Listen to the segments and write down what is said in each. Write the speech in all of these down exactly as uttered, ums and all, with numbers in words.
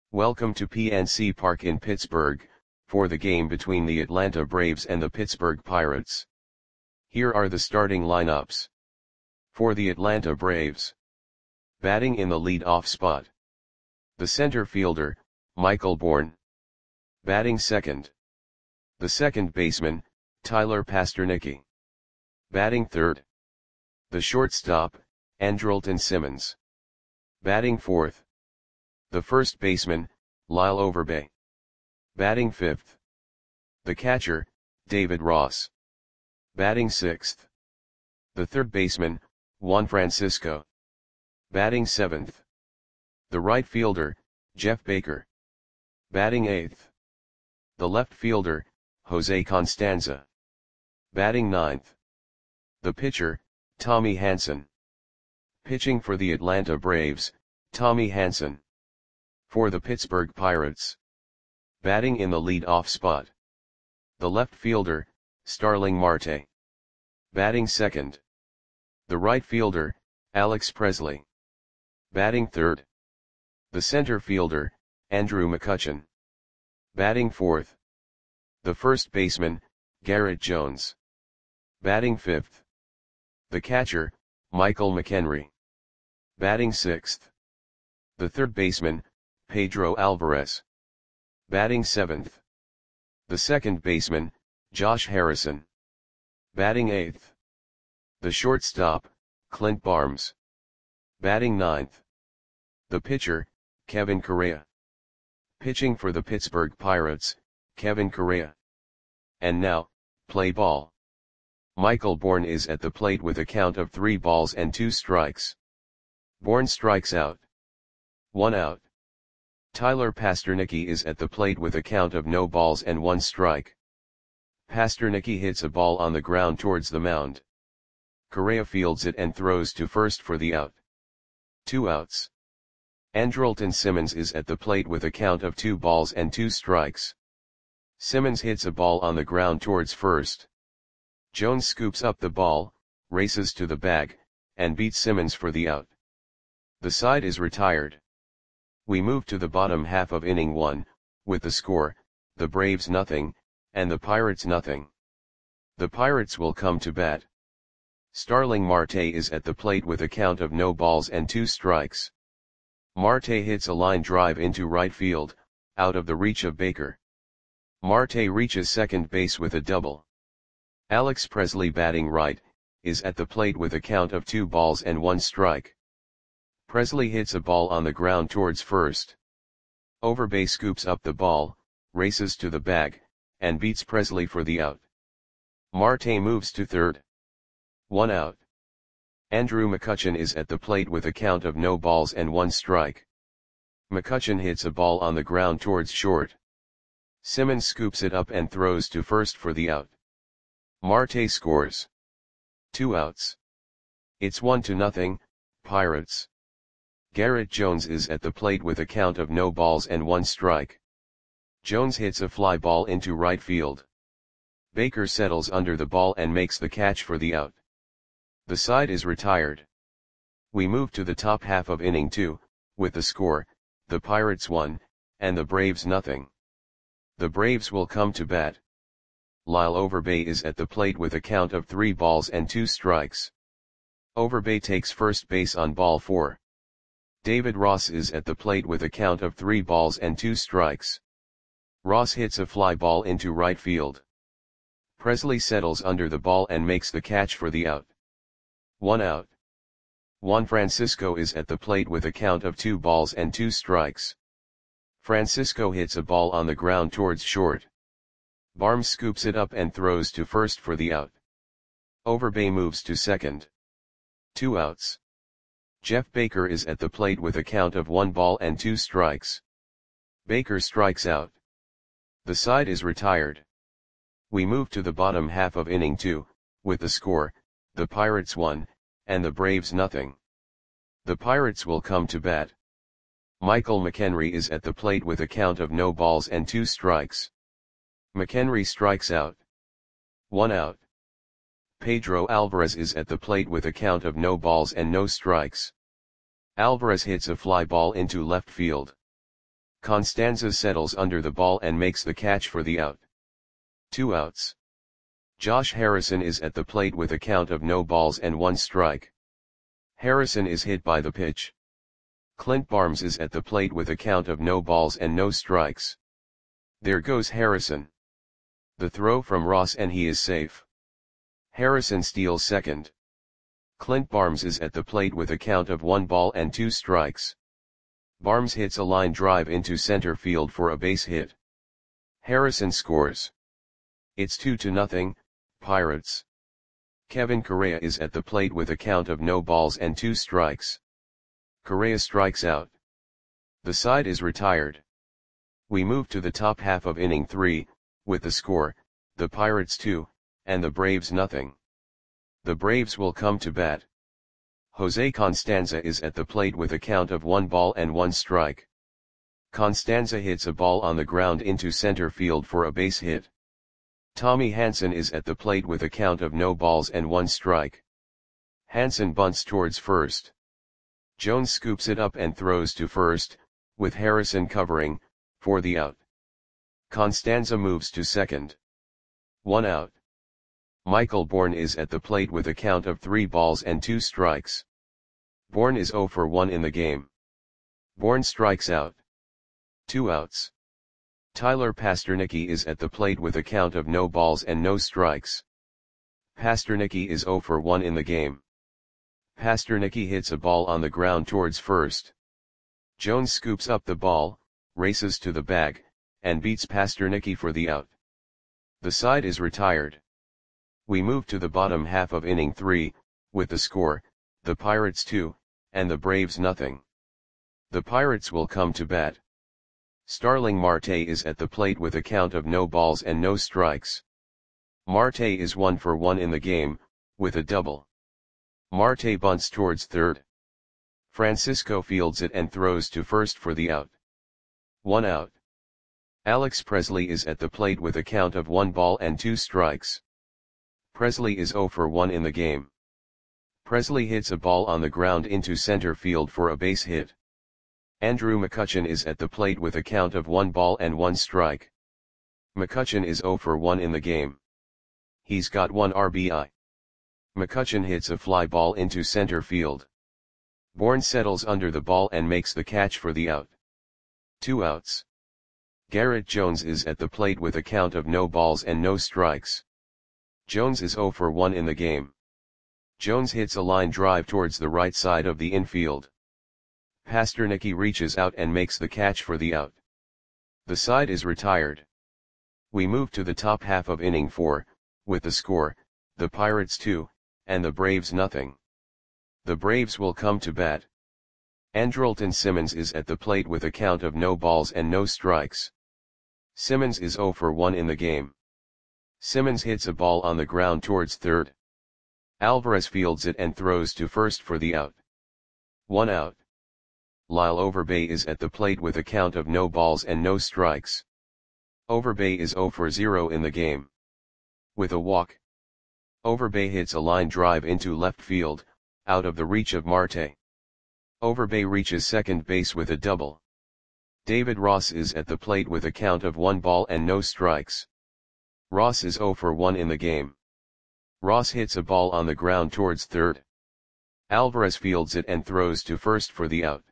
Welcome to P N C Park in Pittsburgh, for the game between the Atlanta Braves and the Pittsburgh Pirates. Here are the starting lineups. For the Atlanta Braves. Batting in the lead-off spot. The center fielder, Michael Bourn. Batting second. The second baseman, Tyler Pastornicky. Batting third. The shortstop, Andrelton Simmons. Batting fourth. The first baseman, Lyle Overbay. Batting fifth. The catcher, David Ross. Batting sixth. The third baseman, Juan Francisco. Batting seventh. The right fielder, Jeff Baker. Batting eighth. The left fielder, Jose Constanza. Batting ninth. The pitcher, Tommy Hanson. Pitching for the Atlanta Braves, Tommy Hanson. For the Pittsburgh Pirates. Batting in the lead-off spot. The left fielder, Starling Marte. Batting second. The right fielder, Alex Presley. Batting third. The center fielder, Andrew McCutchen. Batting fourth. The first baseman, Garrett Jones. Batting fifth. The catcher, Michael McHenry. Batting sixth. The third baseman, Pedro Alvarez. Batting seventh. The second baseman, Josh Harrison. Batting eighth. The shortstop, Clint Barnes. Batting ninth. The pitcher, Kevin Correa. Pitching for the Pittsburgh Pirates, Kevin Correa. And now, play ball. Michael Bourn is at the plate with a count of three balls and two strikes. Bourn strikes out. One out. Tyler Pastornicky is at the plate with a count of no balls and one strike. Pastornicky hits a ball on the ground towards the mound. Correa fields it and throws to first for the out. Two outs. Andrelton Simmons is at the plate with a count of two balls and two strikes. Simmons hits a ball on the ground towards first. Jones scoops up the ball, races to the bag, and beats Simmons for the out. The side is retired. We move to the bottom half of inning one, with the score, the Braves nothing, and the Pirates nothing. The Pirates will come to bat. Starling Marte is at the plate with a count of no balls and two strikes. Marte hits a line drive into right field, out of the reach of Baker. Marte reaches second base with a double. Alex Presley, batting right, is at the plate with a count of two balls and one strike. Presley hits a ball on the ground towards first. Overbay scoops up the ball, races to the bag, and beats Presley for the out. Marte moves to third. One out. Andrew McCutchen is at the plate with a count of no balls and one strike. McCutchen hits a ball on the ground towards short. Simmons scoops it up and throws to first for the out. Marte scores. Two outs. It's one to nothing, Pirates. Garrett Jones is at the plate with a count of no balls and one strike. Jones hits a fly ball into right field. Baker settles under the ball and makes the catch for the out. The side is retired. We move to the top half of inning two, with the score, the Pirates one, and the Braves nothing. The Braves will come to bat. Lyle Overbay is at the plate with a count of three balls and two strikes. Overbay takes first base on ball four. David Ross is at the plate with a count of three balls and two strikes. Ross hits a fly ball into right field. Presley settles under the ball and makes the catch for the out. One out. Juan Francisco is at the plate with a count of two balls and two strikes. Francisco hits a ball on the ground towards short. Barnes scoops it up and throws to first for the out. Overbay moves to second. Two outs. Jeff Baker is at the plate with a count of one ball and two strikes. Baker strikes out. The side is retired. We move to the bottom half of inning two, with the score, the Pirates one, and the Braves nothing. The Pirates will come to bat. Michael McHenry is at the plate with a count of no balls and two strikes. McHenry strikes out. One out. Pedro Alvarez is at the plate with a count of no balls and no strikes. Alvarez hits a fly ball into left field. Constanza settles under the ball and makes the catch for the out. Two outs. Josh Harrison is at the plate with a count of no balls and one strike. Harrison is hit by the pitch. Clint Barnes is at the plate with a count of no balls and no strikes. There goes Harrison. The throw from Ross and he is safe. Harrison steals second. Clint Barnes is at the plate with a count of one ball and two strikes. Barnes hits a line drive into center field for a base hit. Harrison scores. It's two to nothing, Pirates. Kevin Correa is at the plate with a count of no balls and two strikes. Correa strikes out. The side is retired. We move to the top half of inning three, with the score, the Pirates two, and the Braves nothing. The Braves will come to bat. Jose Constanza is at the plate with a count of one ball and one strike. Constanza hits a ball on the ground into center field for a base hit. Tommy Hanson is at the plate with a count of no balls and one strike. Hanson bunts towards first. Jones scoops it up and throws to first, with Harrison covering, for the out. Constanza moves to second. One out. Michael Bourne is at the plate with a count of three balls and two strikes. Bourne is oh for one in the game. Bourne strikes out. Two outs. Tyler Pastornicky is at the plate with a count of no balls and no strikes. Pastornicky is oh for one in the game. Pastornicky hits a ball on the ground towards first. Jones scoops up the ball, races to the bag, and beats Pastornicky for the out. The side is retired. We move to the bottom half of inning three, with the score, the Pirates two, and the Braves nothing. The Pirates will come to bat. Starling Marte is at the plate with a count of no balls and no strikes. Marte is one for one in the game, with a double. Marte bunts towards third. Francisco fields it and throws to first for the out. One out. Alex Presley is at the plate with a count of one ball and two strikes. Presley is oh for one in the game. Presley hits a ball on the ground into center field for a base hit. Andrew McCutchen is at the plate with a count of one ball and one strike. McCutchen is oh for one in the game. He's got one R B I. McCutchen hits a fly ball into center field. Bourne settles under the ball and makes the catch for the out. Two outs. Garrett Jones is at the plate with a count of no balls and no strikes. Jones is oh for one in the game. Jones hits a line drive towards the right side of the infield. Pastornicky reaches out and makes the catch for the out. The side is retired. We move to the top half of inning four, with the score, the Pirates two, and the Braves nothing. The Braves will come to bat. Andrelton Simmons is at the plate with a count of no balls and no strikes. Simmons is oh for one in the game. Simmons hits a ball on the ground towards third. Alvarez fields it and throws to first for the out. One out. Lyle Overbay is at the plate with a count of no balls and no strikes. Overbay is oh for zero in the game. With a walk. Overbay hits a line drive into left field, out of the reach of Marte. Overbay reaches second base with a double. David Ross is at the plate with a count of one ball and no strikes. Ross is oh for one in the game. Ross hits a ball on the ground towards third. Alvarez fields it and throws to first for the out.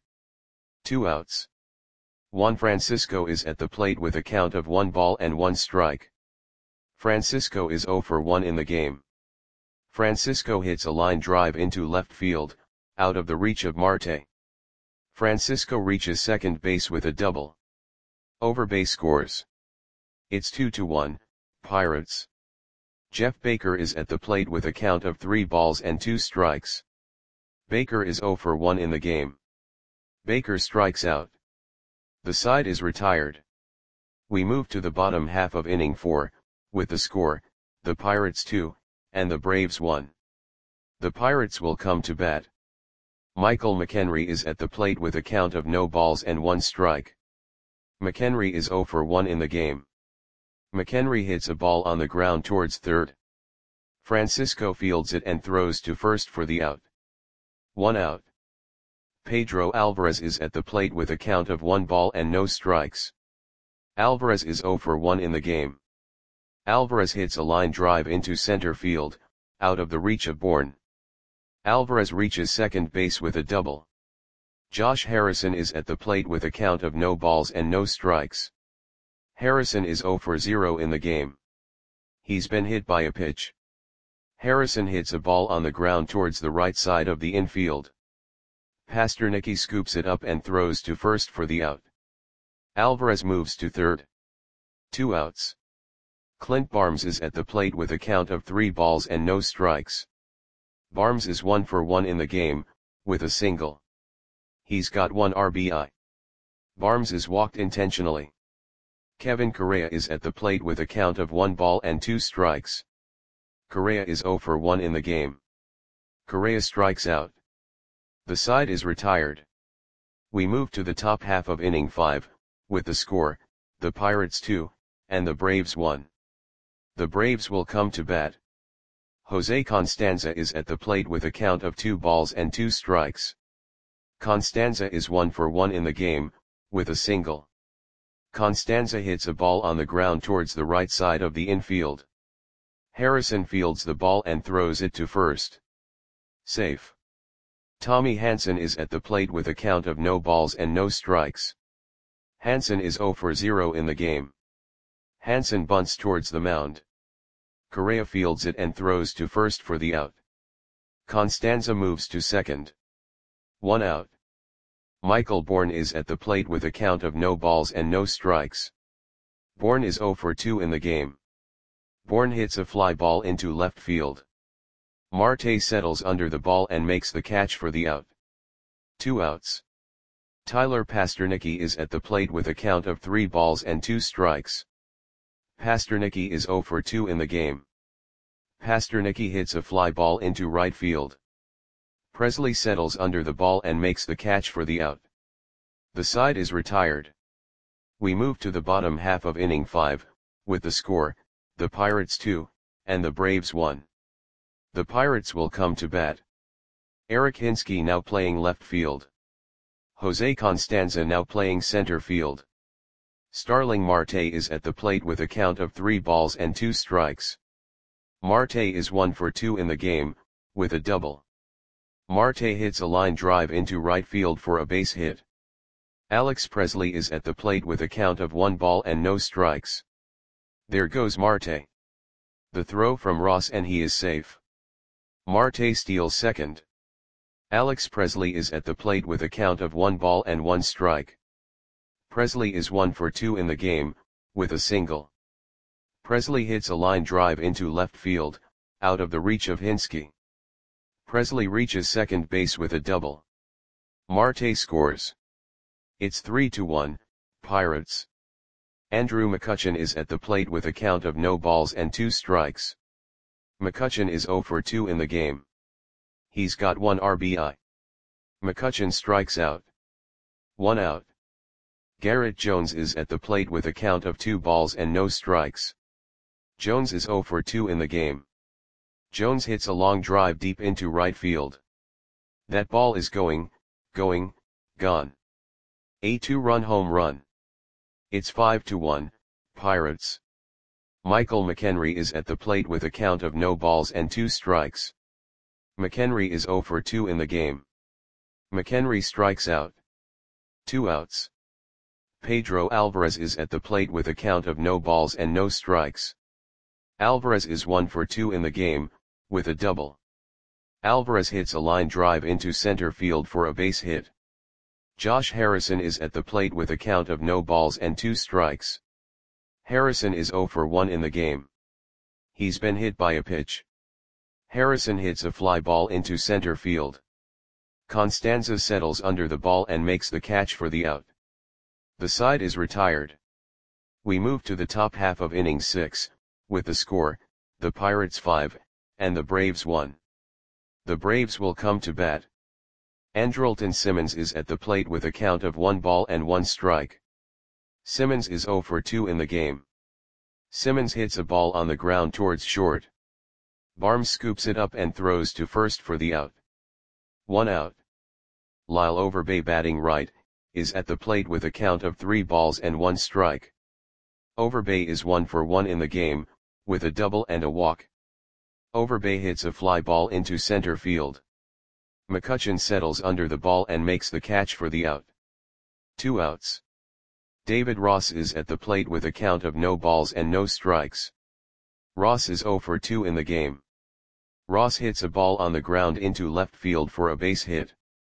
Two outs. Juan Francisco is at the plate with a count of one ball and one strike. Francisco is oh for one in the game. Francisco hits a line drive into left field, out of the reach of Marte. Francisco reaches second base with a double. Overbay scores. It's two to one, Pirates. Jeff Baker is at the plate with a count of three balls and two strikes. Baker is oh for one in the game. Baker strikes out. The side is retired. We move to the bottom half of inning four, with the score, the Pirates two, and the Braves one. The Pirates will come to bat. Michael McHenry is at the plate with a count of no balls and one strike. McHenry is oh for one in the game. McHenry hits a ball on the ground towards third. Francisco fields it and throws to first for the out. One out. Pedro Alvarez is at the plate with a count of one ball and no strikes. Alvarez is zero for one in the game. Alvarez hits a line drive into center field, out of the reach of Bourne. Alvarez reaches second base with a double. Josh Harrison is at the plate with a count of no balls and no strikes. Harrison is zero for zero in the game. He's been hit by a pitch. Harrison hits a ball on the ground towards the right side of the infield. Pastornicky scoops it up and throws to first for the out. Alvarez moves to third. Two outs. Clint Barnes is at the plate with a count of three balls and no strikes. Barnes is one for one in the game, with a single. He's got one R B I. Barnes is walked intentionally. Kevin Correa is at the plate with a count of one ball and two strikes. Correa is zero for one in the game. Correa strikes out. The side is retired. We move to the top half of inning five, with the score, the Pirates two, and the Braves one. The Braves will come to bat. Jose Constanza is at the plate with a count of two balls and two strikes. Constanza is one for one in the game, with a single. Constanza hits a ball on the ground towards the right side of the infield. Harrison fields the ball and throws it to first. Safe. Tommy Hanson is at the plate with a count of no balls and no strikes. Hanson is zero for zero in the game. Hanson bunts towards the mound. Correa fields it and throws to first for the out. Constanza moves to second. One out. Michael Bourne is at the plate with a count of no balls and no strikes. Bourne is zero for two in the game. Bourne hits a fly ball into left field. Marte settles under the ball and makes the catch for the out. Two outs. Tyler Pastornicky is at the plate with a count of three balls and two strikes. Pastornicky is zero for two in the game. Pastornicky hits a fly ball into right field. Presley settles under the ball and makes the catch for the out. The side is retired. We move to the bottom half of inning five, with the score, the Pirates two, and the Braves one. The Pirates will come to bat. Eric Hinske now playing left field. Jose Constanza now playing center field. Starling Marte is at the plate with a count of three balls and two strikes. Marte is one for two in the game, with a double. Marte hits a line drive into right field for a base hit. Alex Presley is at the plate with a count of one ball and no strikes. There goes Marte. The throw from Ross and he is safe. Marte steals second. Alex Presley is at the plate with a count of one ball and one strike. Presley is one for two in the game, with a single. Presley hits a line drive into left field, out of the reach of Hinske. Presley reaches second base with a double. Marte scores. It's three to one, Pirates. Andrew McCutchen is at the plate with a count of no balls and two strikes. McCutchen is zero for two in the game. He's got one R B I. McCutchen strikes out. One out. Garrett Jones is at the plate with a count of two balls and no strikes. Jones is zero for two in the game. Jones hits a long drive deep into right field. That ball is going, going, gone. A two-run home run. It's five to one, Pirates. Michael McHenry is at the plate with a count of no balls and two strikes. McHenry is zero for two in the game. McHenry strikes out. Two outs. Pedro Alvarez is at the plate with a count of no balls and no strikes. Alvarez is one for two in the game, with a double. Alvarez hits a line drive into center field for a base hit. Josh Harrison is at the plate with a count of no balls and two strikes. Harrison is zero for one in the game. He's been hit by a pitch. Harrison hits a fly ball into center field. Constanza settles under the ball and makes the catch for the out. The side is retired. We move to the top half of inning six, with the score, the Pirates five, and the Braves one. The Braves will come to bat. Andrelton Simmons is at the plate with a count of one ball and one strike. Simmons is zero for two in the game. Simmons hits a ball on the ground towards short. Barnes scoops it up and throws to first for the out. One out. Lyle Overbay batting right, is at the plate with a count of three balls and one strike. Overbay is one for one in the game, with a double and a walk. Overbay hits a fly ball into center field. McCutchen settles under the ball and makes the catch for the out. Two outs. David Ross is at the plate with a count of no balls and no strikes. Ross is zero for two in the game. Ross hits a ball on the ground into left field for a base hit.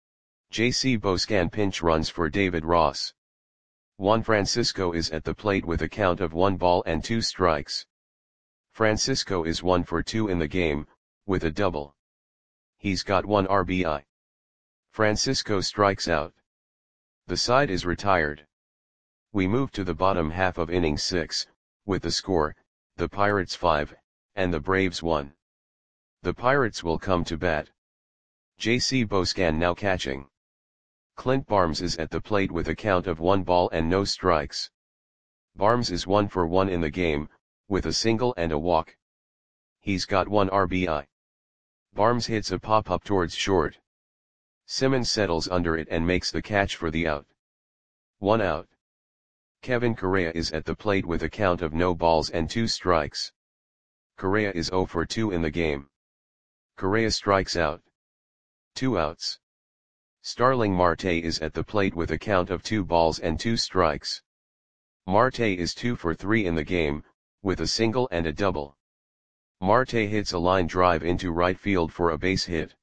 J C Boscan pinch runs for David Ross. Juan Francisco is at the plate with a count of one ball and two strikes. Francisco is one for two in the game, with a double. He's got one R B I. Francisco strikes out. The side is retired. We move to the bottom half of inning six, with the score, the Pirates five, and the Braves one. The Pirates will come to bat. J C Boscan now catching. Clint Barnes is at the plate with a count of one ball and no strikes. Barnes is one for one in the game, with a single and a walk. He's got one R B I. Barnes hits a pop-up towards short. Simmons settles under it and makes the catch for the out. One out. Kevin Correa is at the plate with a count of no balls and two strikes. Correa is zero for two in the game. Correa strikes out. Two outs. Starling Marte is at the plate with a count of two balls and two strikes. Marte is two for three in the game, with a single and a double. Marte hits a line drive into right field for a base hit.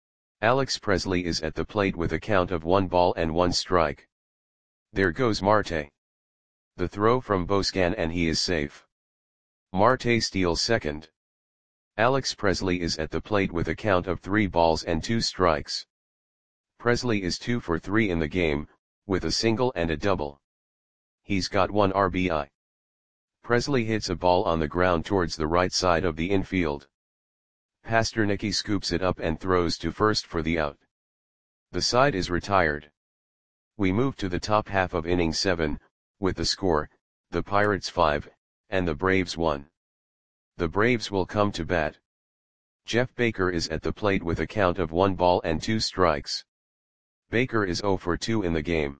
Alex Presley is at the plate with a count of one ball and one strike. There goes Marte. The throw from Boscan and he is safe. Marte steals second. Alex Presley is at the plate with a count of three balls and two strikes. Presley is two for three in the game, with a single and a double. He's got one R B I. Presley hits a ball on the ground towards the right side of the infield. Pastornicky scoops it up and throws to first for the out. The side is retired. We move to the top half of inning seven, with the score, the Pirates five, and the Braves one. The Braves will come to bat. Jeff Baker is at the plate with a count of one ball and two strikes. Baker is zero for two in the game.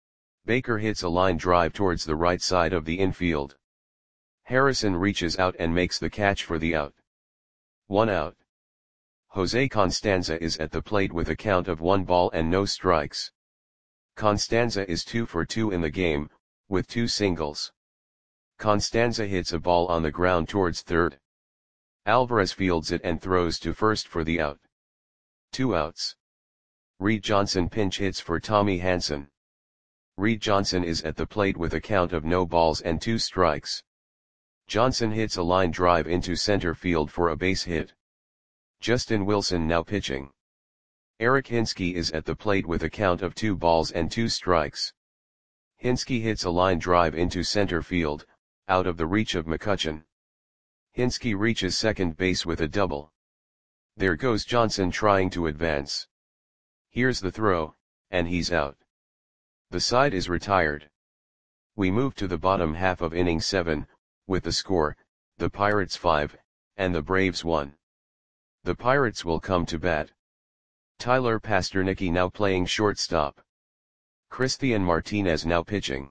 Baker hits a line drive towards the right side of the infield. Harrison reaches out and makes the catch for the out. One out. Jose Constanza is at the plate with a count of one ball and no strikes. Constanza is two for two in the game, with two singles. Constanza hits a ball on the ground towards third. Alvarez fields it and throws to first for the out. Two outs. Reed Johnson pinch hits for Tommy Hanson. Reed Johnson is at the plate with a count of no balls and two strikes. Johnson hits a line drive into center field for a base hit. Justin Wilson now pitching. Eric Hinske is at the plate with a count of two balls and two strikes. Hinske hits a line drive into center field, out of the reach of McCutchen. Hinske reaches second base with a double. There goes Johnson trying to advance. Here's the throw, and he's out. The side is retired. We move to the bottom half of inning seven, with the score, the Pirates five, and the Braves one. The Pirates will come to bat. Tyler Pastornicky now playing shortstop. Christian Martinez now pitching.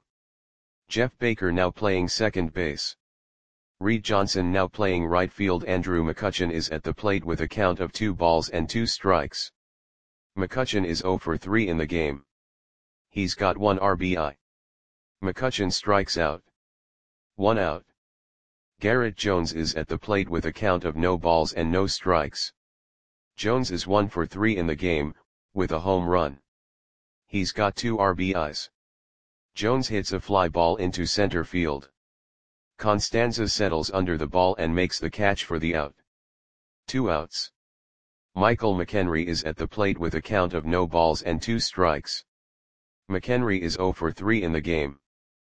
Jeff Baker now playing second base. Reed Johnson now playing right field. Andrew McCutchen is at the plate with a count of two balls and two strikes. McCutchen is zero for three in the game. He's got one R B I. McCutchen strikes out. One out. Garrett Jones is at the plate with a count of no balls and no strikes. Jones is one for three in the game, with a home run. He's got two R B Is. Jones hits a fly ball into center field. Constanza settles under the ball and makes the catch for the out. Two outs. Michael McHenry is at the plate with a count of no balls and two strikes. McHenry is zero for three in the game.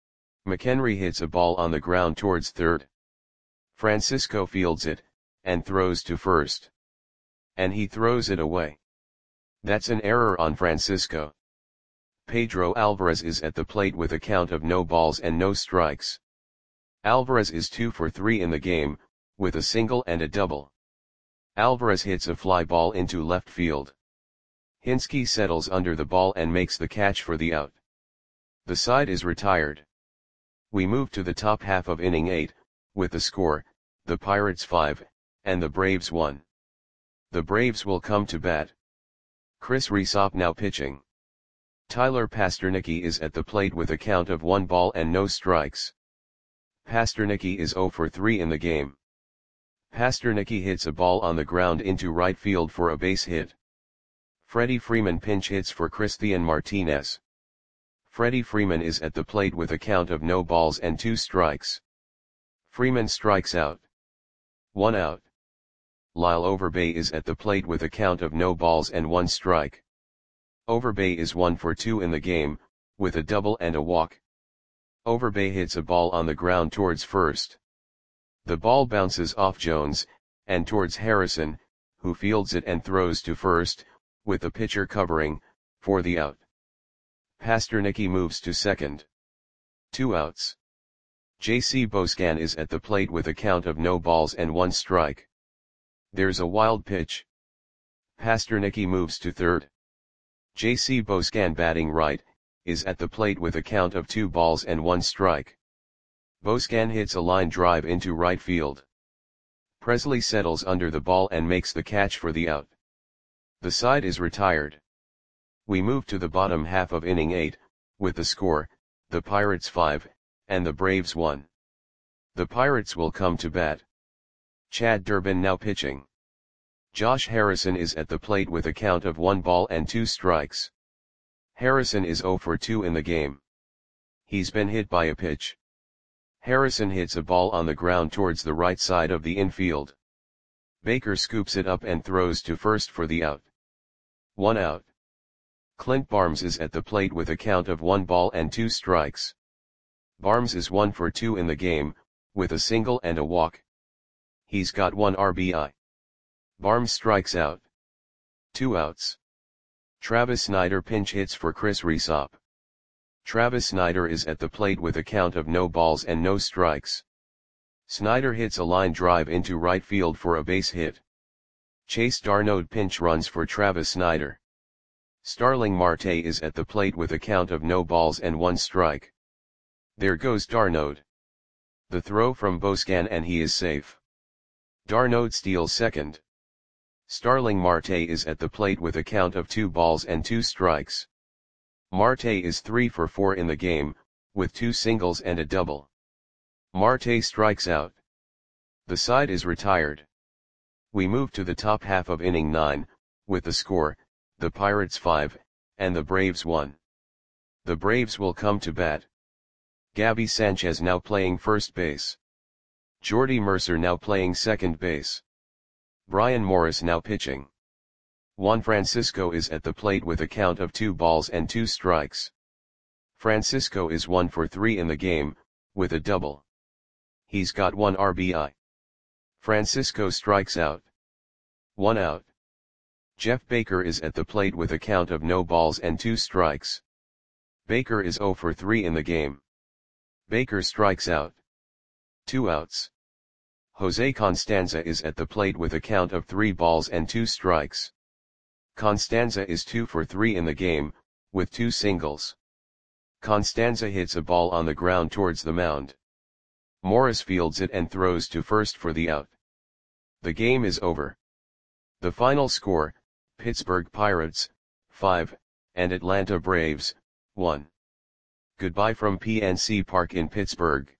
McHenry hits a ball on the ground towards third. Francisco fields it, and throws to first. And he throws it away. That's an error on Francisco. Pedro Alvarez is at the plate with a count of no balls and no strikes. Alvarez is two for three in the game, with a single and a double. Alvarez hits a fly ball into left field. Hinske settles under the ball and makes the catch for the out. The side is retired. We move to the top half of inning eight, with the score, the Pirates five, and the Braves one. The Braves will come to bat. Chris Rysop now pitching. Tyler Pastornicky is at the plate with a count of one ball and no strikes. Pastornicky is zero for three in the game. Pastornicky hits a ball on the ground into right field for a base hit. Freddie Freeman pinch hits for Christian Martinez. Freddie Freeman is at the plate with a count of no balls and two strikes. Freeman strikes out. One out. Lyle Overbay is at the plate with a count of no balls and one strike. Overbay is one for two in the game, with a double and a walk. Overbay hits a ball on the ground towards first. The ball bounces off Jones, and towards Harrison, who fields it and throws to first, with the pitcher covering, for the out. Pastornicky moves to second. Two outs. J C Boscan is at the plate with a count of no balls and one strike. There's a wild pitch. Pastornicky moves to third. J C Boscan batting right, is at the plate with a count of two balls and one strike. Boscan hits a line drive into right field. Presley settles under the ball and makes the catch for the out. The side is retired. We move to the bottom half of inning eight, with the score, the Pirates five, and the Braves one. The Pirates will come to bat. Chad Durbin now pitching. Josh Harrison is at the plate with a count of one ball and two strikes. Harrison is zero for two in the game. He's been hit by a pitch. Harrison hits a ball on the ground towards the right side of the infield. Baker scoops it up and throws to first for the out. One out. Clint Barnes is at the plate with a count of one ball and two strikes. Barnes is one for two in the game, with a single and a walk. He's got one R B I. Barnes strikes out. Two outs. Travis Snyder pinch hits for Chris Rysop. Travis Snyder is at the plate with a count of no balls and no strikes. Snyder hits a line drive into right field for a base hit. Chase d'Arnaud pinch runs for Travis Snyder. Starling Marte is at the plate with a count of no balls and one strike. There goes d'Arnaud. The throw from Boscan and he is safe. d'Arnaud steals second. Starling Marte is at the plate with a count of two balls and two strikes. Marte is three for four in the game, with two singles and a double. Marte strikes out. The side is retired. We move to the top half of inning nine, with the score, the Pirates five, and the Braves one. The Braves will come to bat. Gabby Sanchez now playing first base. Jordy Mercer now playing second base. Brian Morris now pitching. Juan Francisco is at the plate with a count of two balls and two strikes. Francisco is one for three in the game, with a double. He's got one R B I. Francisco strikes out. One out. Jeff Baker is at the plate with a count of no balls and two strikes. Baker is zero for three in the game. Baker strikes out. Two outs. Jose Constanza is at the plate with a count of three balls and two strikes. Constanza is two for three in the game, with two singles. Constanza hits a ball on the ground towards the mound. Morris fields it and throws to first for the out. The game is over. The final score, Pittsburgh Pirates, five, and Atlanta Braves, one. Goodbye from P N C Park in Pittsburgh.